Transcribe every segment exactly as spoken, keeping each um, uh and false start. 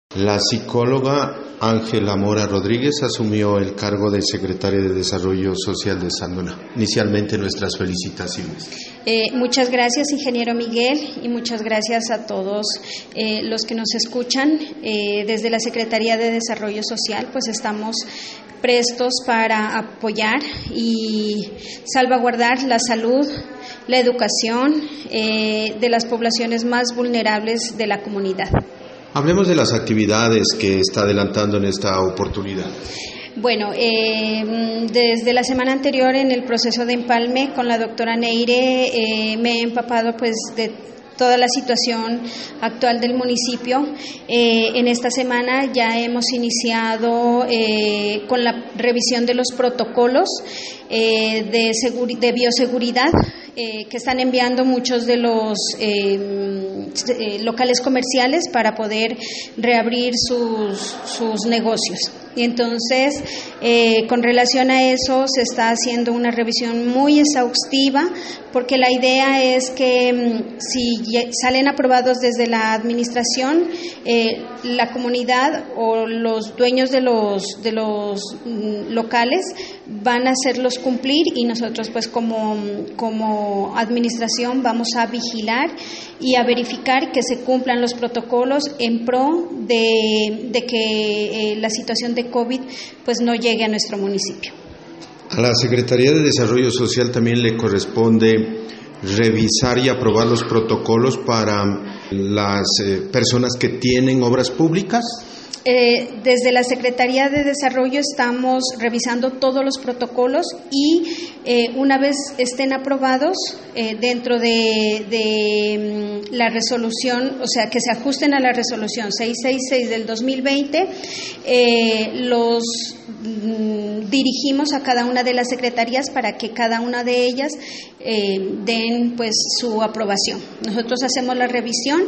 La psicóloga Ángela Mora Rodríguez asumió el cargo de secretaria de Desarrollo Social de Sandoná. Inicialmente, nuestras felicitaciones. Eh, muchas gracias, ingeniero Miguel, y muchas gracias a todos eh, los que nos escuchan. Eh, desde la Secretaría de Desarrollo Social, pues estamos prestos para apoyar y salvaguardar la salud, la educación eh, de las poblaciones más vulnerables de la comunidad. Hablemos de las actividades que está adelantando en esta oportunidad. Bueno, eh, desde la semana anterior en el proceso de empalme con la doctora Neire eh, me he empapado pues de toda la situación actual del municipio. Eh, en esta semana ya hemos iniciado eh, con la revisión de los protocolos eh, de, seguri- de bioseguridad eh, que están enviando muchos de los eh, eh, locales comerciales para poder reabrir sus, sus negocios. Y entonces, eh, con relación a eso, se está haciendo una revisión muy exhaustiva, porque la idea es que mm, si salen aprobados desde la administración, eh, la comunidad o los dueños de los, de los mm, locales van a hacerlos cumplir, y nosotros pues como, como administración vamos a vigilar y a verificar que se cumplan los protocolos en pro de, de que eh, la situación de COVID pues no llegue a nuestro municipio. A la Secretaría de Desarrollo Social también le corresponde revisar y aprobar los protocolos para las eh, personas que tienen obras públicas. Eh, desde la Secretaría de Desarrollo estamos revisando todos los protocolos y eh, una vez estén aprobados eh, dentro de, de mm, la resolución, o sea, que se ajusten a la resolución seiscientos sesenta y seis del dos mil veinte, eh, los mm, dirigimos a cada una de las secretarías para que cada una de ellas eh, den pues su aprobación. Nosotros hacemos la revisión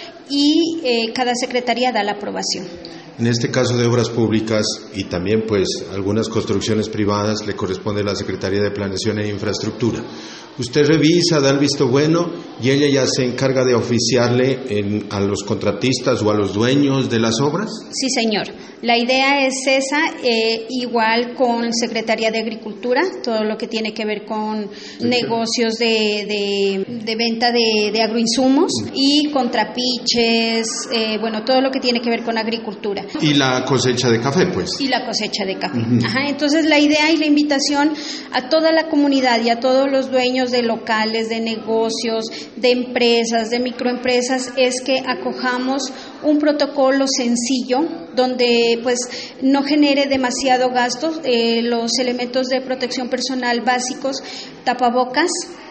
y eh, cada secretaría da la aprobación. En este caso de obras públicas y también pues algunas construcciones privadas le corresponde a la Secretaría de Planeación e Infraestructura. Usted revisa, da el visto bueno y ella ya se encarga de oficiarle en, a los contratistas o a los dueños de las obras. Sí, señor. La idea es esa, eh, igual con Secretaría de Agricultura, todo lo que tiene que ver con sí, negocios de, de, de venta de, de agroinsumos uh-huh. y con trapiches, eh, bueno, todo lo que tiene que ver con agricultura. Y la cosecha de café, pues. Y la cosecha de café. Uh-huh. Ajá, entonces la idea y la invitación a toda la comunidad y a todos los dueños de locales, de negocios, de empresas, de microempresas, es que acojamos un protocolo sencillo donde pues no genere demasiado gasto, eh, los elementos de protección personal básicos, tapabocas,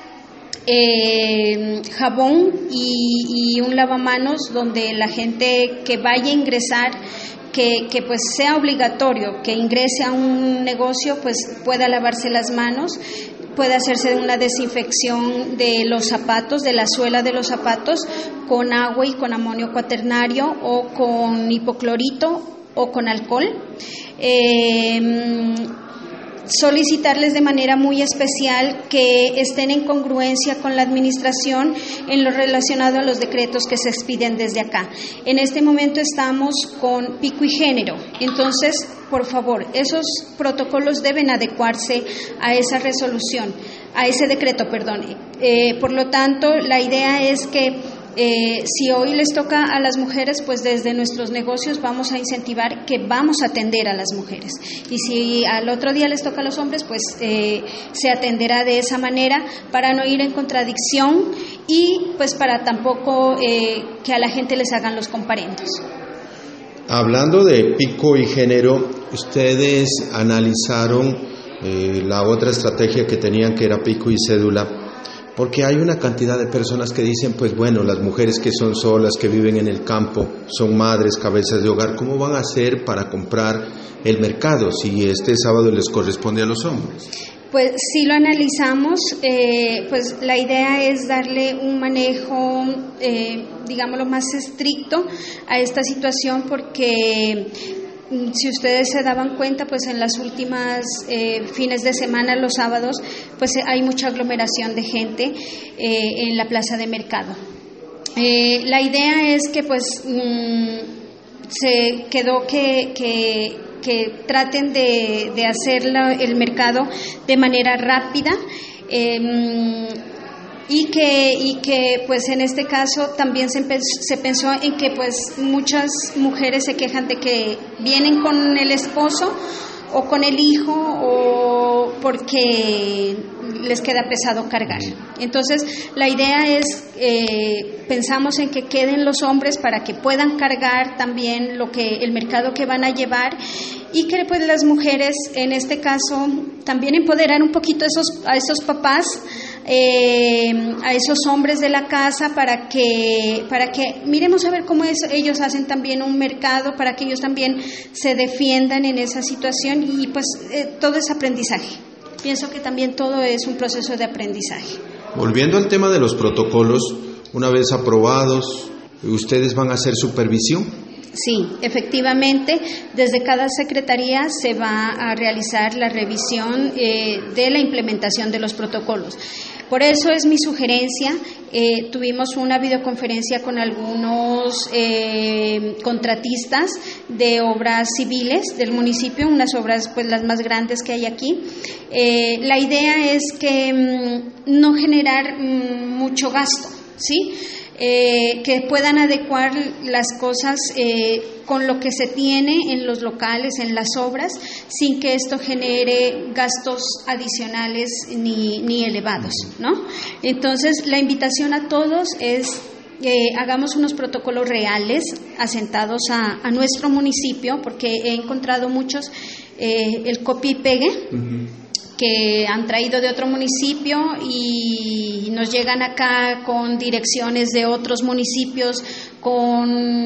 Eh, jabón y, y un lavamanos, donde la gente que vaya a ingresar, que, que pues sea obligatorio que ingrese a un negocio, pues pueda lavarse las manos, puede hacerse una desinfección de los zapatos, de la suela de los zapatos, con agua y con amonio cuaternario o con hipoclorito o con alcohol. Eh, solicitarles de manera muy especial que estén en congruencia con la administración en lo relacionado a los decretos que se expiden desde acá. En este momento estamos con pico y género, entonces, por favor, esos protocolos deben adecuarse a esa resolución, a ese decreto, perdón. Eh, por lo tanto, la idea es que Eh, si hoy les toca a las mujeres, pues desde nuestros negocios vamos a incentivar que vamos a atender a las mujeres, y si al otro día les toca a los hombres, pues eh, se atenderá de esa manera, para no ir en contradicción y pues para tampoco eh, que a la gente les hagan los comparendos. Hablando de pico y género, ustedes analizaron eh, la otra estrategia que tenían, que era pico y cédula, porque hay una cantidad de personas que dicen, pues bueno, las mujeres que son solas, que viven en el campo, son madres, cabezas de hogar, ¿cómo van a hacer para comprar el mercado si este sábado les corresponde a los hombres? Pues sí lo analizamos, eh, pues la idea es darle un manejo, eh, digámoslo, más estricto a esta situación, porque si ustedes se daban cuenta, pues en las últimas eh, fines de semana, los sábados, pues hay mucha aglomeración de gente eh, en la plaza de mercado. Eh, la idea es que pues mmm, se quedó que, que, que traten de, de hacer la, el mercado de manera rápida. Eh, y que y que pues en este caso también se, se pensó en que pues muchas mujeres se quejan de que vienen con el esposo o con el hijo o porque les queda pesado cargar. Entonces la idea es, eh, pensamos en que queden los hombres para que puedan cargar también lo que el mercado que van a llevar, y que pues las mujeres en este caso también empoderar un poquito a esos, a esos papás, eh, a esos hombres de la casa, para que para que miremos a ver cómo es, ellos hacen también un mercado, para que ellos también se defiendan en esa situación, y pues eh, todo es aprendizaje. Pienso que también todo es un proceso de aprendizaje. Volviendo al tema de los protocolos, una vez aprobados, ¿ustedes van a hacer supervisión? Sí, efectivamente, desde cada secretaría se va a realizar la revisión eh, de la implementación de los protocolos. Por eso es mi sugerencia. Eh, tuvimos una videoconferencia con algunos eh, contratistas de obras civiles del municipio, unas obras pues las más grandes que hay aquí. Eh, la idea es que mm, no generar mm, mucho gasto, ¿sí? Eh, que puedan adecuar las cosas eh, con lo que se tiene en los locales, en las obras, sin que esto genere gastos adicionales ni, ni elevados, ¿no? Entonces, la invitación a todos es eh, hagamos unos protocolos reales, asentados a, a nuestro municipio, porque he encontrado muchos, eh, el copia y pegue, uh-huh, que han traído de otro municipio y nos llegan acá con direcciones de otros municipios, con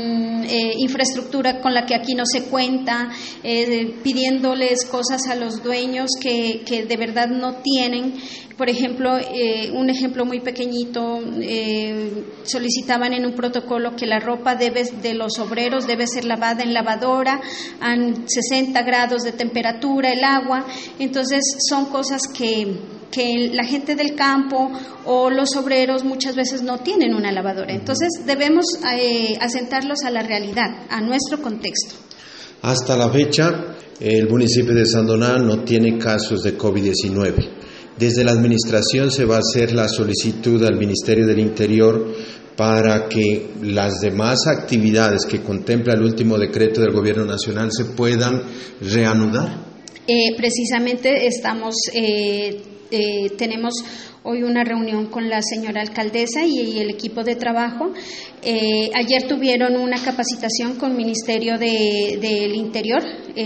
eh, infraestructura con la que aquí no se cuenta, eh, pidiéndoles cosas a los dueños que, que de verdad no tienen. Por ejemplo, eh, un ejemplo muy pequeñito, eh, solicitaban en un protocolo que la ropa debe, de los obreros debe ser lavada en lavadora a sesenta grados de temperatura, el agua. Entonces son cosas que, que la gente del campo o los obreros muchas veces no tienen una lavadora. Entonces debemos eh, asentarlos a la realidad, a nuestro contexto. Hasta la fecha, el municipio de Sandoná no tiene casos de COVID diecinueve. Desde la administración se va a hacer la solicitud al Ministerio del Interior para que las demás actividades que contempla el último decreto del Gobierno Nacional se puedan reanudar. Eh, precisamente estamos, eh, eh, tenemos hoy una reunión con la señora alcaldesa y, y el equipo de trabajo. Eh, ayer tuvieron una capacitación con el Ministerio de, del Interior,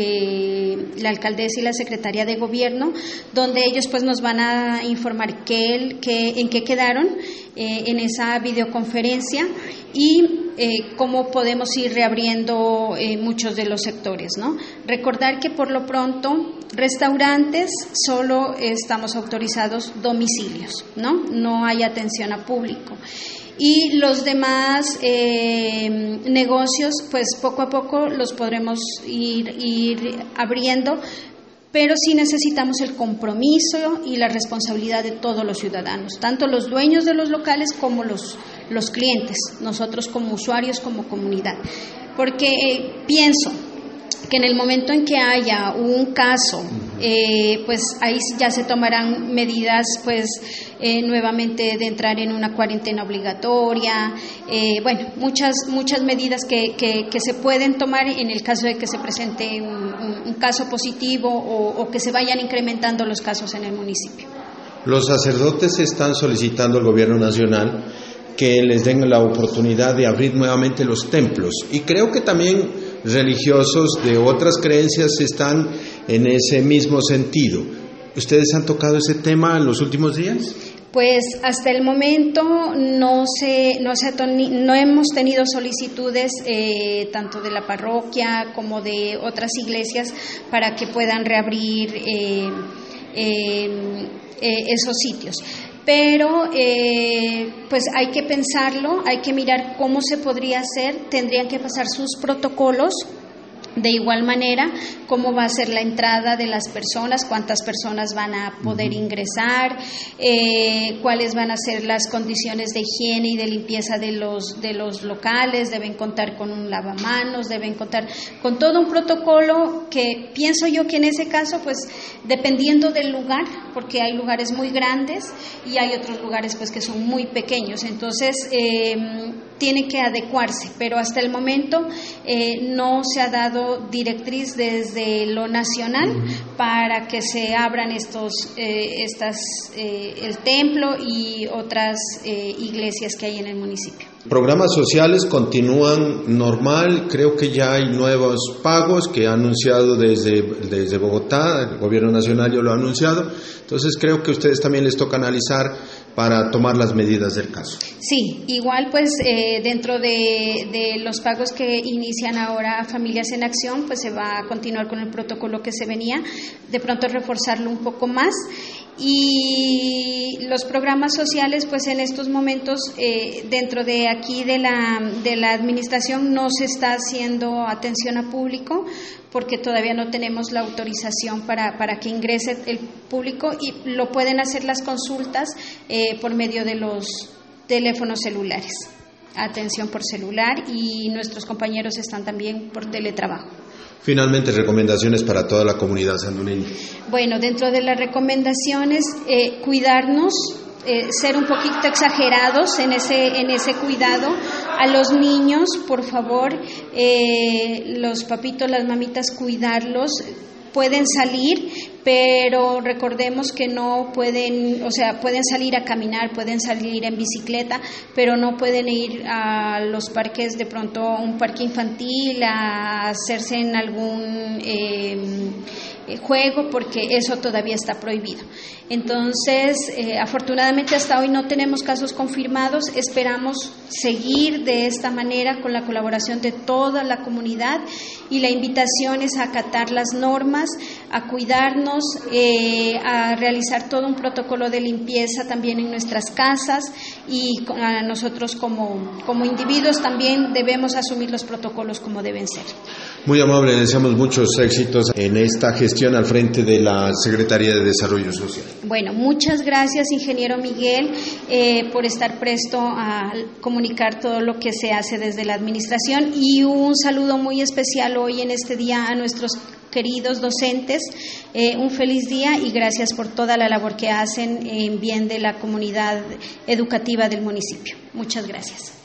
eh, la alcaldesa y la Secretaría de Gobierno, donde ellos pues nos van a informar qué, qué, en qué quedaron eh, en esa videoconferencia y eh, cómo podemos ir reabriendo eh, muchos de los sectores, ¿no? Recordar que por lo pronto restaurantes solo estamos autorizados domicilios, ¿no? No hay atención a público. Y los demás eh, negocios, pues poco a poco los podremos ir, ir abriendo, pero sí necesitamos el compromiso y la responsabilidad de todos los ciudadanos, tanto los dueños de los locales como los, los clientes, nosotros como usuarios, como comunidad. Porque eh, pienso que en el momento en que haya un caso, eh, pues ahí ya se tomarán medidas, pues eh, nuevamente de entrar en una cuarentena obligatoria, eh, bueno, muchas muchas medidas que, que, que se pueden tomar en el caso de que se presente un, un, un caso positivo o, o que se vayan incrementando los casos en el municipio. Los sacerdotes están solicitando al Gobierno Nacional que les den la oportunidad de abrir nuevamente los templos, y creo que también religiosos de otras creencias están en ese mismo sentido. ¿Ustedes han tocado ese tema en los últimos días? Pues hasta el momento no se, no se no hemos tenido solicitudes eh, tanto de la parroquia como de otras iglesias para que puedan reabrir eh, eh, eh, esos sitios. Pero eh, pues hay que pensarlo, hay que mirar cómo se podría hacer, tendrían que pasar sus protocolos De igual manera, cómo va a ser la entrada de las personas, cuántas personas van a poder ingresar, eh, cuáles van a ser las condiciones de higiene y de limpieza de los, de los locales, deben contar con un lavamanos, deben contar con todo un protocolo que pienso yo que en ese caso, pues dependiendo del lugar, porque hay lugares muy grandes y hay otros lugares pues que son muy pequeños, entonces eh, tiene que adecuarse, pero hasta el momento eh, no se ha dado directriz desde lo nacional uh-huh. para que se abran estos, eh, estas, eh, el templo y otras eh, iglesias que hay en el municipio. Programas sociales continúan normal, creo que ya hay nuevos pagos que ha anunciado desde, desde Bogotá, el gobierno nacional ya lo ha anunciado, entonces creo que a ustedes también les toca analizar para tomar las medidas del caso. Sí, igual pues eh, dentro de, de los pagos que inician ahora Familias en Acción, pues se va a continuar con el protocolo que se venía, de pronto reforzarlo un poco más. Y los programas sociales, pues en estos momentos eh, dentro de aquí de la, de la administración no se está haciendo atención a público porque todavía no tenemos la autorización para, para que ingrese el público y lo pueden hacer las consultas eh, por medio de los teléfonos celulares, atención por celular y nuestros compañeros están también por teletrabajo. Finalmente, recomendaciones para toda la comunidad sanduleña. Bueno, dentro de las recomendaciones, eh, cuidarnos, eh, ser un poquito exagerados en ese, en ese cuidado. A los niños, por favor, eh, los papitos, las mamitas, cuidarlos. Pueden salir, pero recordemos que no pueden, o sea, pueden salir a caminar, pueden salir en bicicleta, pero no pueden ir a los parques, de pronto un parque infantil, a hacerse en algún eh, juego, porque eso todavía está prohibido. Entonces, eh, afortunadamente hasta hoy no tenemos casos confirmados, esperamos seguir de esta manera con la colaboración de toda la comunidad y la invitación es a acatar las normas, a cuidarnos, eh, a realizar todo un protocolo de limpieza también en nuestras casas y a nosotros como, como individuos también debemos asumir los protocolos como deben ser. Muy amable, deseamos muchos éxitos en esta gestión al frente de la Secretaría de Desarrollo Social. Bueno, muchas gracias, ingeniero Miguel, eh, por estar presto a comunicar todo lo que se hace desde la administración y un saludo muy especial hoy en este día a nuestros queridos docentes, eh, un feliz día y gracias por toda la labor que hacen en bien de la comunidad educativa del municipio. Muchas gracias.